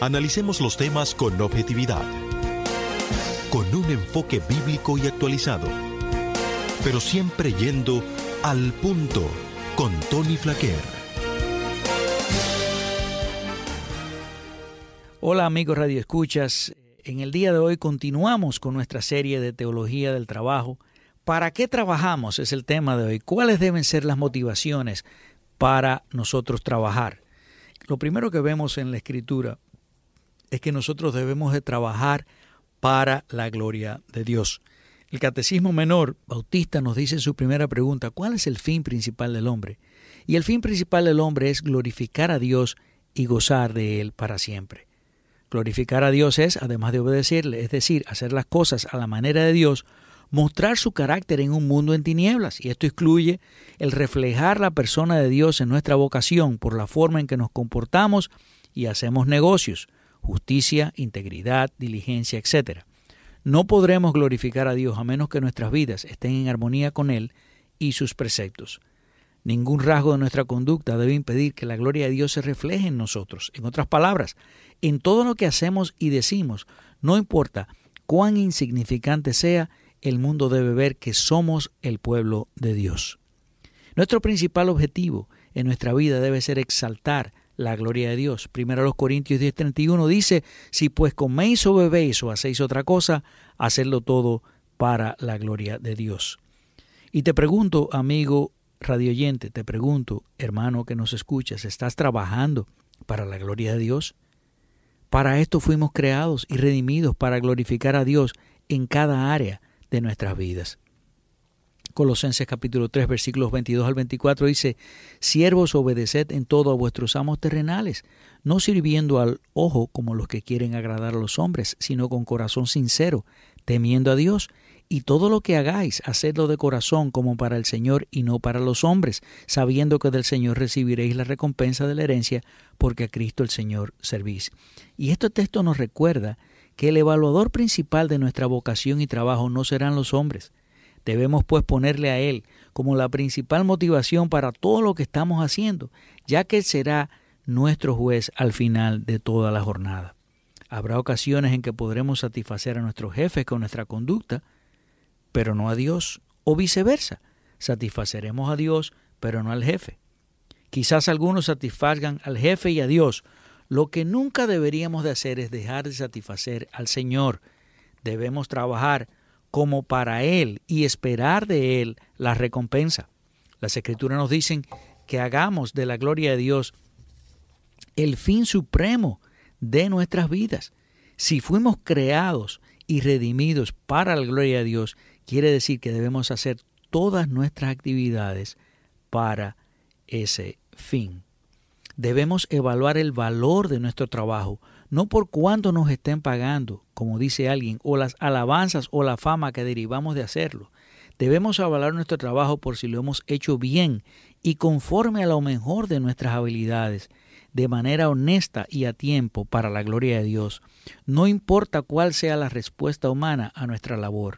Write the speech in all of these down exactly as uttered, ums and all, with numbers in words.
Analicemos los temas con objetividad, con un enfoque bíblico y actualizado, pero siempre yendo al punto con Tony Flaquer. Hola amigos radioescuchas, en el día de hoy continuamos con nuestra serie de Teología del Trabajo. ¿Para qué trabajamos? Es el tema de hoy. ¿Cuáles deben ser las motivaciones para nosotros trabajar? Lo primero que vemos en la Escritura es que nosotros debemos de trabajar para la gloria de Dios. El Catecismo Menor Bautista nos dice en su primera pregunta, ¿cuál es el fin principal del hombre? Y el fin principal del hombre es glorificar a Dios y gozar de Él para siempre. Glorificar a Dios es, además de obedecerle, es decir, hacer las cosas a la manera de Dios, mostrar su carácter en un mundo en tinieblas. Y esto incluye el reflejar la persona de Dios en nuestra vocación por la forma en que nos comportamos y hacemos negocios. Justicia, integridad, diligencia, etcétera. No podremos glorificar a Dios a menos que nuestras vidas estén en armonía con Él y sus preceptos. Ningún rasgo de nuestra conducta debe impedir que la gloria de Dios se refleje en nosotros. En otras palabras, en todo lo que hacemos y decimos, no importa cuán insignificante sea, el mundo debe ver que somos el pueblo de Dios. Nuestro principal objetivo en nuestra vida debe ser exaltar la gloria de Dios. Primero a los Corintios diez treinta y uno dice, si pues coméis o bebéis o hacéis otra cosa, hacedlo todo para la gloria de Dios. Y te pregunto, amigo radioyente, te pregunto, hermano que nos escuchas, ¿estás trabajando para la gloria de Dios? Para esto fuimos creados y redimidos, para glorificar a Dios en cada área de nuestras vidas. Colosenses capítulo tres, versículos veintidós al veinticuatro dice, siervos, obedeced en todo a vuestros amos terrenales, no sirviendo al ojo como los que quieren agradar a los hombres, sino con corazón sincero, temiendo a Dios. Y todo lo que hagáis, hacedlo de corazón como para el Señor y no para los hombres, sabiendo que del Señor recibiréis la recompensa de la herencia, porque a Cristo el Señor servís. Y este texto nos recuerda que el evaluador principal de nuestra vocación y trabajo no serán los hombres. Debemos pues ponerle a Él como la principal motivación para todo lo que estamos haciendo, ya que Él será nuestro juez al final de toda la jornada. Habrá ocasiones en que podremos satisfacer a nuestros jefes con nuestra conducta, pero no a Dios, o viceversa. Satisfaceremos a Dios, pero no al jefe. Quizás algunos satisfagan al jefe y a Dios. Lo que nunca deberíamos de hacer es dejar de satisfacer al Señor. Debemos trabajar como para Él y esperar de Él la recompensa. Las Escrituras nos dicen que hagamos de la gloria de Dios el fin supremo de nuestras vidas. Si fuimos creados y redimidos para la gloria de Dios, quiere decir que debemos hacer todas nuestras actividades para ese fin. Debemos evaluar el valor de nuestro trabajo, no por cuánto nos estén pagando, como dice alguien, o las alabanzas o la fama que derivamos de hacerlo. Debemos evaluar nuestro trabajo por si lo hemos hecho bien y conforme a lo mejor de nuestras habilidades, de manera honesta y a tiempo para la gloria de Dios. No importa cuál sea la respuesta humana a nuestra labor.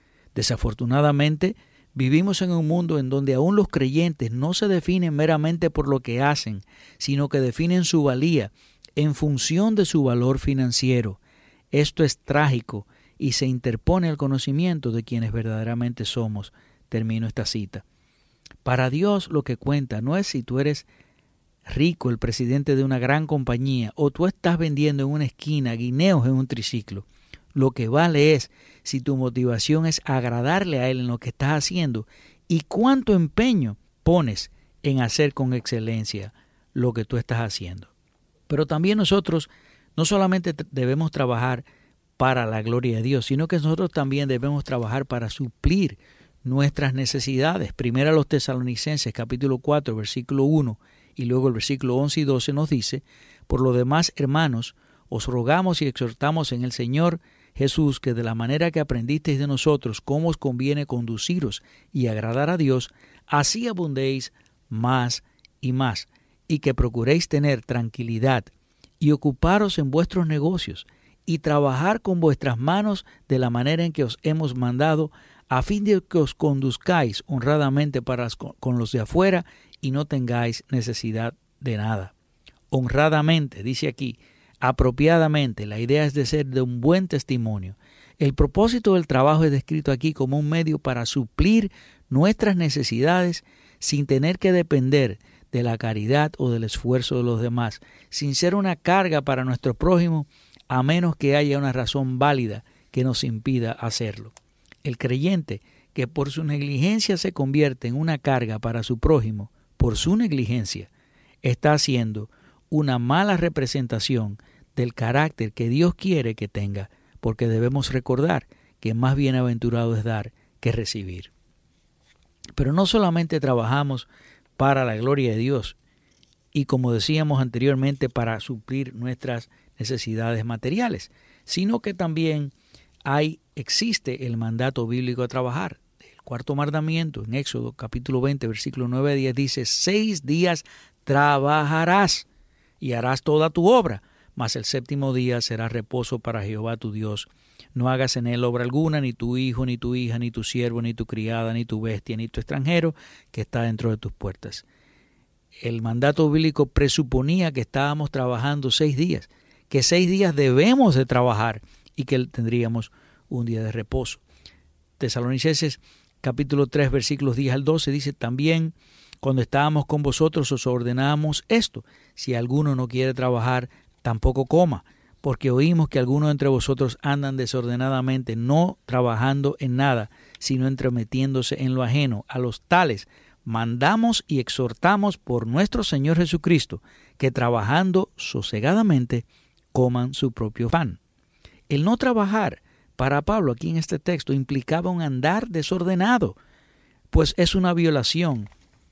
Desafortunadamente, vivimos en un mundo en donde aún los creyentes no se definen meramente por lo que hacen, sino que definen su valía en función de su valor financiero. Esto es trágico y se interpone al conocimiento de quienes verdaderamente somos. Termino esta cita. Para Dios lo que cuenta no es si tú eres rico, el presidente de una gran compañía, o tú estás vendiendo en una esquina guineos en un triciclo. Lo que vale es si tu motivación es agradarle a Él en lo que estás haciendo y cuánto empeño pones en hacer con excelencia lo que tú estás haciendo. Pero también nosotros no solamente debemos trabajar para la gloria de Dios, sino que nosotros también debemos trabajar para suplir nuestras necesidades. Primero a los Tesalonicenses capítulo cuatro, versículo uno y luego el versículo once y doce nos dice, por lo demás, hermanos, os rogamos y exhortamos en el Señor Jesús que de la manera que aprendisteis de nosotros cómo os conviene conduciros y agradar a Dios, así abundéis más y más, y que procuréis tener tranquilidad y ocuparos en vuestros negocios y trabajar con vuestras manos de la manera en que os hemos mandado, a fin de que os conduzcáis honradamente para con los de afuera y no tengáis necesidad de nada. Honradamente, dice aquí, apropiadamente. La idea es de ser de un buen testimonio. El propósito del trabajo es descrito aquí como un medio para suplir nuestras necesidades sin tener que depender de la caridad o del esfuerzo de los demás, sin ser una carga para nuestro prójimo, a menos que haya una razón válida que nos impida hacerlo. El creyente que por su negligencia se convierte en una carga para su prójimo, por su negligencia, está haciendo una mala representación del carácter que Dios quiere que tenga, porque debemos recordar que más bienaventurado es dar que recibir. Pero no solamente trabajamos para la gloria de Dios y, como decíamos anteriormente, para suplir nuestras necesidades materiales, sino que también hay, existe el mandato bíblico a trabajar. El cuarto mandamiento en Éxodo capítulo veinte, versículo nueve a diez dice: seis días trabajarás y harás toda tu obra, mas el séptimo día será reposo para Jehová tu Dios. No hagas en él obra alguna, ni tu hijo, ni tu hija, ni tu siervo, ni tu criada, ni tu bestia, ni tu extranjero que está dentro de tus puertas. El mandato bíblico presuponía que estábamos trabajando seis días, que seis días debemos de trabajar y que tendríamos un día de reposo. Tesalonicenses capítulo tres, versículos diez al doce dice: también cuando estábamos con vosotros os ordenábamos esto: si alguno no quiere trabajar, tampoco coma, porque oímos que algunos entre vosotros andan desordenadamente, no trabajando en nada, sino entremetiéndose en lo ajeno. A los tales mandamos y exhortamos por nuestro Señor Jesucristo, que trabajando sosegadamente coman su propio pan. El no trabajar para Pablo aquí en este texto implicaba un andar desordenado, pues es una violación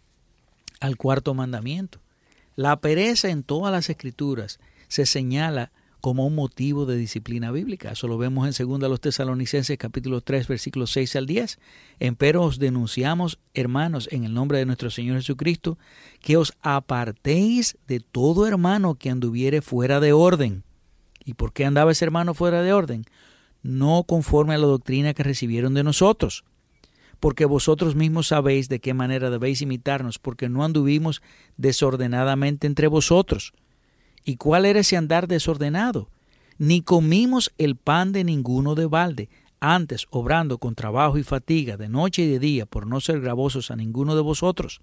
al cuarto mandamiento. La pereza en todas las Escrituras se señala como un motivo de disciplina bíblica. Eso lo vemos en segunda a los Tesalonicenses capítulo tres, versículos seis al diez. Empero os denunciamos, hermanos, en el nombre de nuestro Señor Jesucristo, que os apartéis de todo hermano que anduviere fuera de orden. ¿Y por qué andaba ese hermano fuera de orden? No conforme a la doctrina que recibieron de nosotros. Porque vosotros mismos sabéis de qué manera debéis imitarnos, porque no anduvimos desordenadamente entre vosotros. ¿Y cuál era ese andar desordenado? Ni comimos el pan de ninguno de balde, antes obrando con trabajo y fatiga de noche y de día, por no ser gravosos a ninguno de vosotros.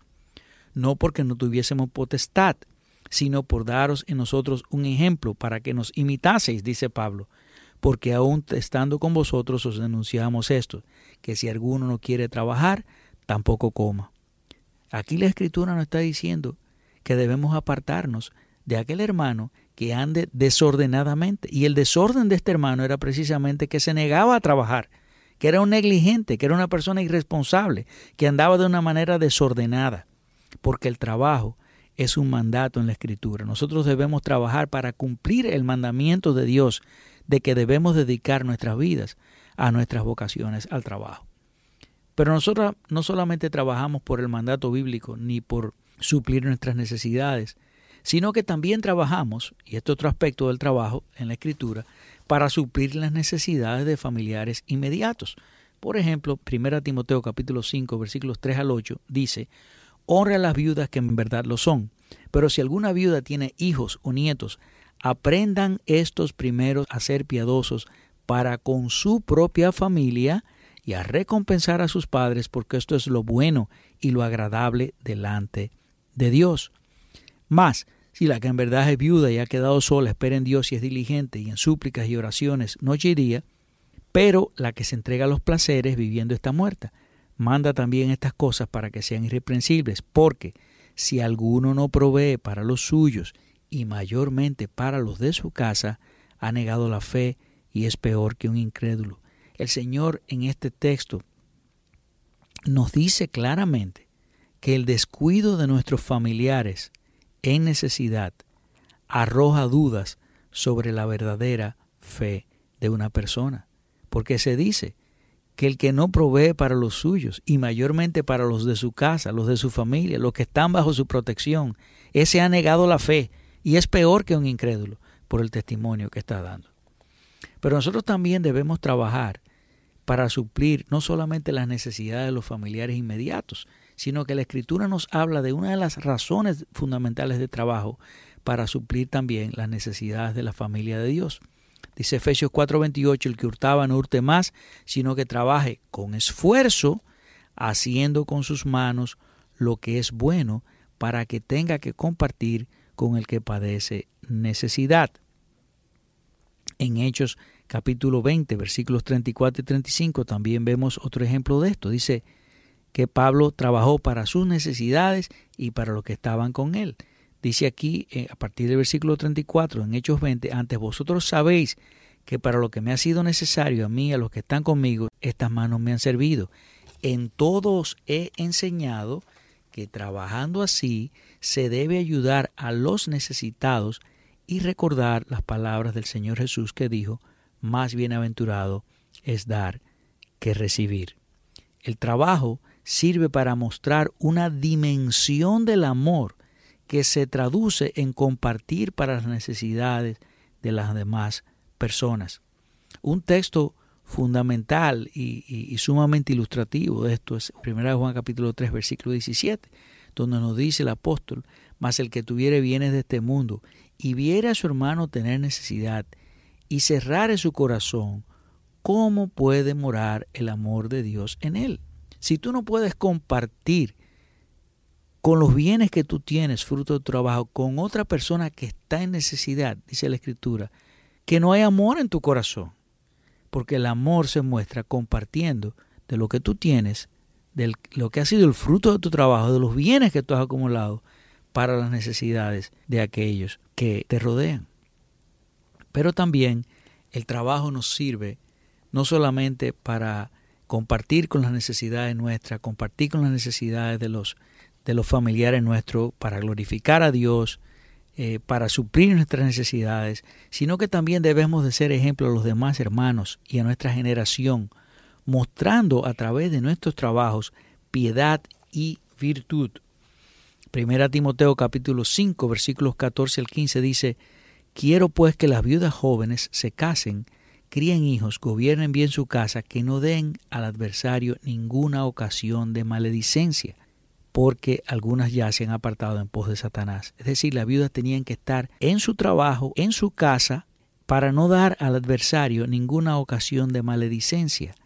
No porque no tuviésemos potestad, sino por daros en nosotros un ejemplo para que nos imitaseis, dice Pablo. Porque aún estando con vosotros os denunciamos esto, que si alguno no quiere trabajar, tampoco coma. Aquí la Escritura nos está diciendo que debemos apartarnos de aquel hermano que ande desordenadamente. Y el desorden de este hermano era precisamente que se negaba a trabajar, que era un negligente, que era una persona irresponsable, que andaba de una manera desordenada, porque el trabajo es un mandato en la Escritura. Nosotros debemos trabajar para cumplir el mandamiento de Dios de que debemos dedicar nuestras vidas a nuestras vocaciones al trabajo. Pero nosotros no solamente trabajamos por el mandato bíblico ni por suplir nuestras necesidades, sino que también trabajamos, y este otro aspecto del trabajo en la Escritura, para suplir las necesidades de familiares inmediatos. Por ejemplo, primera Timoteo capítulo cinco, versículos tres al ocho, dice: honra a las viudas que en verdad lo son, pero si alguna viuda tiene hijos o nietos, aprendan estos primeros a ser piadosos para con su propia familia y a recompensar a sus padres, porque esto es lo bueno y lo agradable delante de Dios. Mas, si la que en verdad es viuda y ha quedado sola, espera en Dios y es diligente y en súplicas y oraciones noche y día, pero la que se entrega a los placeres viviendo está muerta. Manda también estas cosas para que sean irreprensibles, porque si alguno no provee para los suyos y mayormente para los de su casa, ha negado la fe y es peor que un incrédulo. El Señor en este texto nos dice claramente que el descuido de nuestros familiares en necesidad arroja dudas sobre la verdadera fe de una persona, porque se dice que el que no provee para los suyos y mayormente para los de su casa, los de su familia, los que están bajo su protección, ese ha negado la fe y es peor que un incrédulo por el testimonio que está dando. Pero nosotros también debemos trabajar para suplir no solamente las necesidades de los familiares inmediatos, sino que la Escritura nos habla de una de las razones fundamentales de trabajo para suplir también las necesidades de la familia de Dios. Dice Efesios cuatro veintiocho, el que hurtaba no hurte más, sino que trabaje con esfuerzo, haciendo con sus manos lo que es bueno, para que tenga que compartir con el que padece necesidad. En Hechos capítulo veinte, versículos treinta y cuatro y treinta y cinco, también vemos otro ejemplo de esto. Dice que Pablo trabajó para sus necesidades y para los que estaban con él. Dice aquí, eh, a partir del versículo treinta y cuatro, en Hechos veinte, antes vosotros sabéis que para lo que me ha sido necesario a mí, a los que están conmigo, estas manos me han servido. En todos he enseñado que trabajando así se debe ayudar a los necesitados y recordar las palabras del Señor Jesús que dijo, más bienaventurado es dar que recibir. El trabajo sirve para mostrar una dimensión del amor que se traduce en compartir para las necesidades de las demás personas. Un texto fundamental y, y, y sumamente ilustrativo de esto es primera de Juan capítulo tres, versículo diecisiete, donde nos dice el apóstol, mas el que tuviere bienes de este mundo y viere a su hermano tener necesidad y cerrare su corazón, ¿cómo puede morar el amor de Dios en él? Si tú no puedes compartir con los bienes que tú tienes, fruto de tu trabajo, con otra persona que está en necesidad, dice la Escritura, que no hay amor en tu corazón, porque el amor se muestra compartiendo de lo que tú tienes, de lo que ha sido el fruto de tu trabajo, de los bienes que tú has acumulado para las necesidades de aquellos que te rodean. Pero también el trabajo nos sirve no solamente para compartir con las necesidades nuestras, compartir con las necesidades de los, de los familiares nuestros, para glorificar a Dios, eh, para suplir nuestras necesidades, sino que también debemos de ser ejemplo a los demás hermanos y a nuestra generación, mostrando a través de nuestros trabajos piedad y virtud. Primera Timoteo capítulo cinco, versículos catorce al quince dice, quiero pues que las viudas jóvenes se casen, críen hijos, gobiernen bien su casa, que no den al adversario ninguna ocasión de maledicencia, porque algunas ya se han apartado en pos de Satanás. Es decir, las viudas tenían que estar en su trabajo, en su casa, para no dar al adversario ninguna ocasión de maledicencia,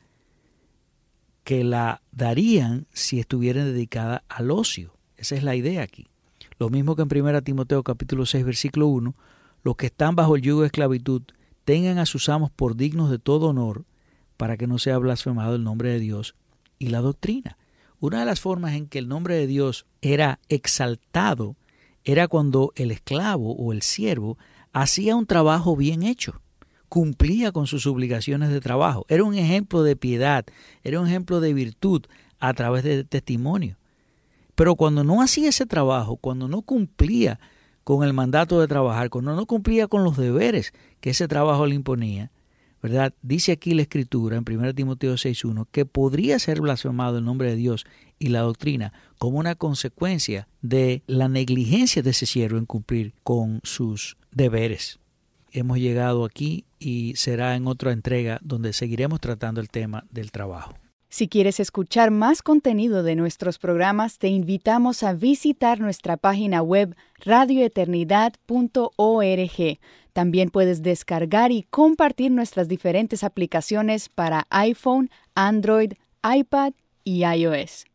que la darían si estuvieran dedicadas al ocio. Esa es la idea aquí. Lo mismo que en primera Timoteo capítulo seis, versículo uno, los que están bajo el yugo de esclavitud tengan a sus amos por dignos de todo honor, para que no sea blasfemado el nombre de Dios y la doctrina. Una de las formas en que el nombre de Dios era exaltado era cuando el esclavo o el siervo hacía un trabajo bien hecho, cumplía con sus obligaciones de trabajo. Era un ejemplo de piedad, era un ejemplo de virtud a través del testimonio. Pero cuando no hacía ese trabajo, cuando no cumplía con el mandato de trabajar, cuando no cumplía con los deberes que ese trabajo le imponía, ¿verdad? Dice aquí la Escritura en primera Timoteo seis uno que podría ser blasfemado el nombre de Dios y la doctrina como una consecuencia de la negligencia de ese siervo en cumplir con sus deberes. Hemos llegado aquí y será en otra entrega donde seguiremos tratando el tema del trabajo. Si quieres escuchar más contenido de nuestros programas, te invitamos a visitar nuestra página web radio eternidad punto org. También puedes descargar y compartir nuestras diferentes aplicaciones para iPhone, Android, iPad y iOS.